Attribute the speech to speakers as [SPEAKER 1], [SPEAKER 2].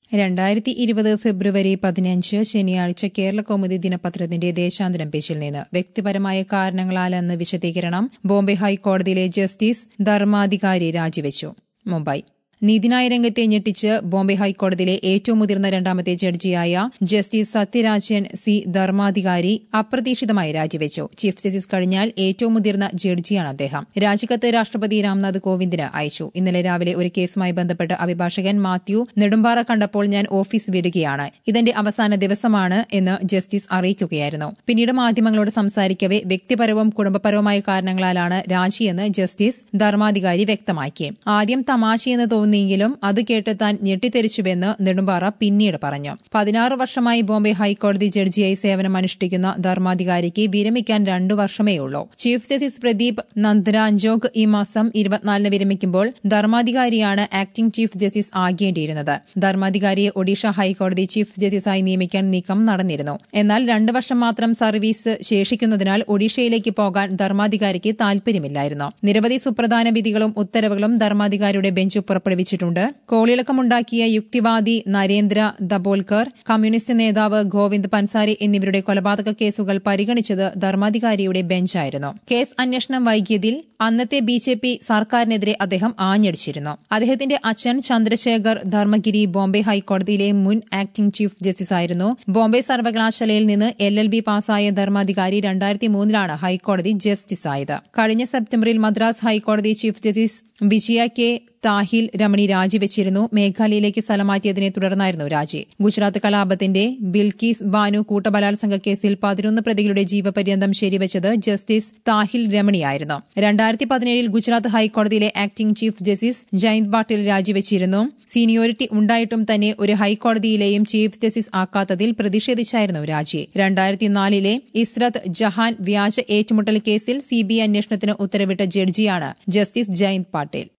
[SPEAKER 1] 2020 ഫെബ്രുവരി 15 ശനിയാഴ്ച കേരളകൗമുദി ദിനപത്രത്തിന്റെ ദേശാന്തരം പേജിൽ നിന്ന് വ്യക്തിപരമായ കാരണങ്ങളാലെന്ന് വിശദീകരണം. ബോംബെ ഹൈക്കോടതിയിലെ ജസ്റ്റിസ് ധർമാധികാരി രാജിവെച്ചു. മുംബൈ നീതിന്യായ രംഗത്തെ ഞെട്ടിച്ച് ബോംബെ ഹൈക്കോടതിയിലെ ഏറ്റവും മുതിർന്ന രണ്ടാമത്തെ ജഡ്ജിയായ ജസ്റ്റിസ് സത്യരാജൻ സി ധർമാധികാരി അപ്രതീക്ഷിതമായി രാജിവെച്ചു. ചീഫ് ജസ്റ്റിസ് കഴിഞ്ഞാൽ ഏറ്റവും മുതിർന്ന ജഡ്ജിയാണ് അദ്ദേഹം. രാജിക്കത്ത് രാഷ്ട്രപതി രാംനാഥ് കോവിന്ദിന് അയച്ചു. ഇന്നലെ രാവിലെ ഒരു കേസുമായി ബന്ധപ്പെട്ട് അഭിഭാഷകൻ മാത്യു നെടുമ്പാറ കണ്ടപ്പോൾ ഞാൻ ഓഫീസ് വിടുകയാണ്. ഇതെന്റെ അവസാന ദിവസമാണ് എന്ന് ജസ്റ്റിസ് അറിയിക്കുകയായിരുന്നു. പിന്നീട് മാധ്യമങ്ങളോട് സംസാരിക്കവെ വ്യക്തിപരവും കുടുംബപരവുമായ കാരണങ്ങളാലാണ് രാജിയെന്ന് ജസ്റ്റിസ് ധർമാധികാരി വ്യക്തമാക്കി. ആദ്യം തമാശയെന്ന് തോന്നിയെങ്കിലും അത് കേട്ട് താൻ ഞെട്ടിത്തെറിച്ചുവെന്ന് നെടുമ്പാറ പിന്നീട് പറഞ്ഞു. 16 വർഷമായി ബോംബെ ഹൈക്കോടതി ജഡ്ജിയായി സേവനം അനുഷ്ഠിക്കുന്ന ധർമാധികാരിക്ക് വിരമിക്കാൻ 2 വർഷമേയുള്ളൂ. ചീഫ് ജസ്റ്റിസ് പ്രദീപ് നന്ദ്രാജോഗ് ഈ മാസം 24 വിരമിക്കുമ്പോൾ ധർമാധികാരിയാണ് ആക്ടിംഗ് ചീഫ് ജസ്റ്റിസ് ആകേണ്ടിയിരുന്നത്. ധർമാധികാരിയെ ഒഡീഷ ഹൈക്കോടതി ചീഫ് ജസ്റ്റിസായി നിയമിക്കാൻ നീക്കം നടന്നിരുന്നു. എന്നാൽ 2 വർഷം മാത്രം സർവീസ് ശേഷിക്കുന്നതിനാൽ ഒഡീഷയിലേക്ക് പോകാൻ ധർമാധികാരിക്ക് താൽപര്യമില്ലായിരുന്നു. നിരവധി സുപ്രധാന വിധികളും ഉത്തരവുകളും ധർമാധികാരിയുടെ ബെഞ്ച് പുറപ്പെടുവിച്ചിട്ടുണ്ട്. കോളിളക്കമുണ്ടാക്കിയ യുക്തിവാദി നരേന്ദ്ര ദബോൽക്കർ, കമ്മ്യൂണിസ്റ്റ് നേതാവ് ഗോവിന്ദ് പൻസാരി എന്നിവരുടെ കൊലപാതക കേസുകൾ പരിഗണിച്ചത് ധർമാധികാരിയുടെ ബെഞ്ചായിരുന്നു. കേസ് അന്വേഷണം വൈകിയതിൽ അന്നത്തെ ബിജെപി സർക്കാരിനെതിരെ അദ്ദേഹം ആഞ്ഞടിച്ചിരുന്നു. അദ്ദേഹത്തിന്റെ അച്ഛൻ ചന്ദ്രശേഖർ ധർമ്മഗിരി ബോംബെ ഹൈക്കോടതിയിലെ മുൻ ആക്ടിംഗ് ചീഫ് ജസ്റ്റിസായിരുന്നു. ബോംബെ സർവകലാശാലയിൽ നിന്ന് LLB പാസായ ധർമാധികാരി 2003 ഹൈക്കോടതി ജസ്റ്റിസായത്. കഴിഞ്ഞ സെപ്റ്റംബറിൽ മദ്രാസ് ഹൈക്കോടതി chief justice Vijaya K Tahil Ramani രാജിവെച്ചിരുന്നു. മേഘാലയയിലേക്ക് സ്ഥലം മാറ്റിയതിനെ തുടർന്നായിരുന്നു രാജി. ഗുജറാത്ത് കലാപത്തിന്റെ ബിൽക്കീസ് ബാനു കൂട്ടബലാത്സംഗ കേസിൽ 11 പ്രതികളുടെ ജീവപര്യന്തം ശരിവച്ചത് ജസ്റ്റിസ് താഹിൽ രമണിയായിരുന്നു. 2017 ഗുജറാത്ത് ഹൈക്കോടതിയിലെ acting chief justice Jayant Patil രാജിവെച്ചിരുന്നു. സീനിയോറിറ്റി ഉണ്ടായിട്ടും തന്നെ ഒരു ഹൈക്കോടതിയിലെയും ചീഫ് ജസ്റ്റിസ് ആക്കാത്തതിൽ പ്രതിഷേധിച്ചായിരുന്നു രാജി. 2004 ഇസ്രത്ത് ജഹാൻ വ്യാജ ഏറ്റുമുട്ടൽ കേസിൽ CBI അന്വേഷണത്തിന് ഉത്തരവിട്ട ജഡ്ജിയാണ് ജസ്റ്റിസ് ജയന്ത് പാട്ടീൽ.